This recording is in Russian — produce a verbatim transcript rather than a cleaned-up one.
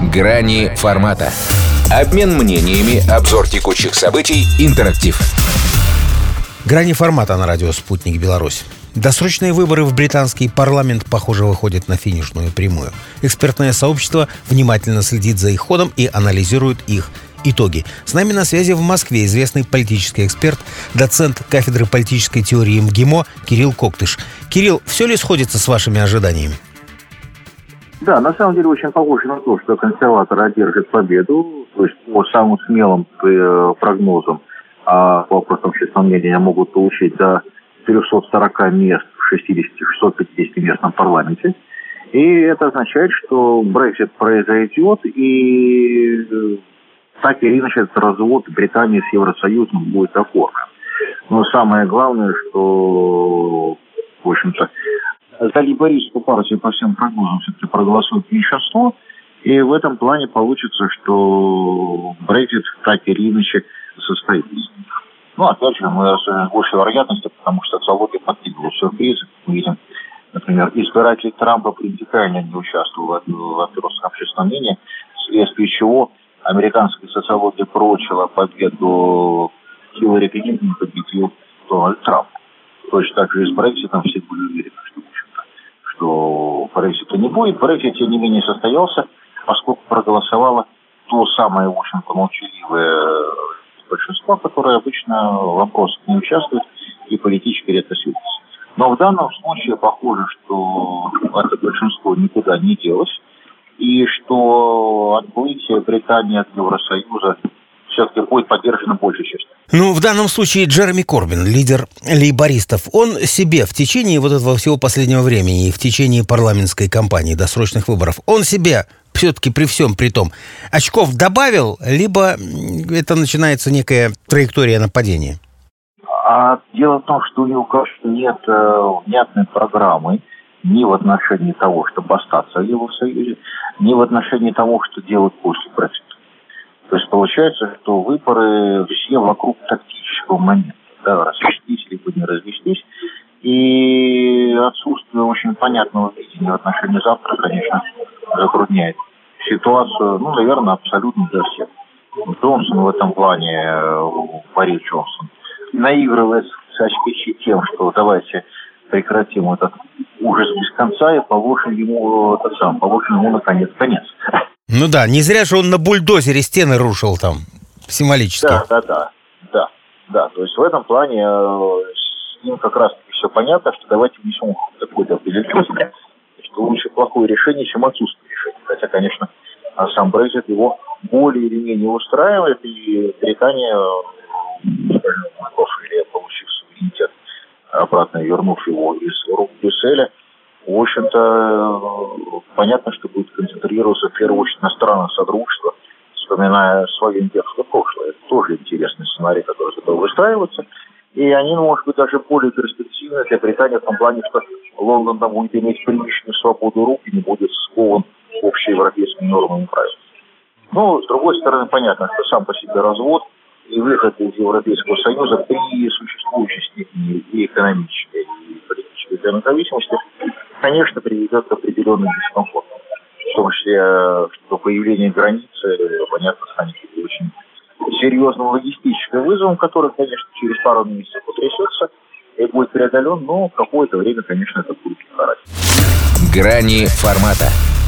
Грани формата. Обмен мнениями, обзор текущих событий, интерактив. Грани формата на радио «Спутник Беларусь». Досрочные выборы в британский парламент, похоже, выходят на финишную прямую. Экспертное сообщество внимательно следит за их ходом и анализирует их итоги. С нами на связи в Москве известный политический эксперт, доцент кафедры политической теории МГИМО Кирилл Коктыш. Кирилл, все ли сходится с вашими ожиданиями? Да, на самом деле очень похоже на то, что консерваторы одержат победу. То есть по самым смелым прогнозам а по вопросам общественного мнения могут получить до четыреста сорок мест в шестидесяти - шестистах пятидесяти местном парламенте. И это означает, что Брексит произойдет, и так или иначе этот развод Британии с Евросоюзом будет оформлен. Но самое главное, что, в общем-то, за лейбористскую партию по всем прогнозам все-таки проголосует меньшинство, и в этом плане получится, что Брексит так или иначе состоится. Ну, опять же, мы рассуждаем с большей вероятностью, потому что социология подкидывала сюрпризы. Мы видим, например, избиратели Трампа принципиально не участвовали в опросах общественного мнения, вследствие чего американская социология прочила победу Хиллари Клинтон, победил Дональд Трамп. Точно так же и с Брекситом все были уверены, что, в общем-то, что Брексита не будет. Брексит, тем не менее, состоялся, поскольку проголосовало то самое, в общем-то, молчаливое большинство, которое обычно в вопросах не участвует и политически редко светится. Но в данном случае похоже, что это большинство никуда не делось, и что отплытие Британии от Евросоюза все-таки будет поддержано большей частью. Ну, в данном случае Джереми Корбин, лидер лейбористов, он себе в течение вот этого всего последнего времени и в течение парламентской кампании досрочных выборов, он себе все-таки при всем при том очков добавил, либо это начинается некая траектория нападения? А дело в том, что у него, кажется, нет э, внятной программы ни в отношении того, чтобы остаться в Евросоюзе, ни в отношении того, что делать после Брексита. То есть получается, что выборы все вокруг тактического момента. Да, развестись, либо не развестись. И отсутствие очень понятного видения в отношении завтра, конечно, затрудняет ситуацию, ну, наверное, абсолютно для всех. Джонсон в этом плане, Борис Джонсон, наигрывает с очки тем, что давайте прекратим этот ужас без конца и положим ему, этот сам, положим ему наконец конец. Ну да, не зря же он на бульдозере стены рушил там, символически. Да, да, да, да, да. То есть в этом плане э, с ним как раз все понятно, что давайте внесем какой-то определенность, что лучше плохое решение, чем отсутствие решения. Хотя, конечно, сам Брексит его более или менее устраивает, и Британия, или получив суверенитет, обратно вернув его из рук Брюсселя, в общем-то, понятно, что будет концентрироваться в первую очередь на странах Содружества, вспоминая свое имперское прошлое. Это тоже интересный сценарий, который готов выстраиваться. И они, может быть, даже более перспективны для Британии в том плане, что Лондон там будет иметь приличную свободу рук и не будет скован общеевропейскими нормами и правилами. Но, с другой стороны, понятно, что сам по себе развод и выход из Европейского Союза при существующей степени и экономической, и политической независимости, конечно, приведет к определенным дискомфортам. В том числе, что появление границы, понятно, станет очень серьезным логистическим вызовом, который, конечно, через пару месяцев утрясется и будет преодолен, но какое-то время, конечно, это будет характер. Грани формата.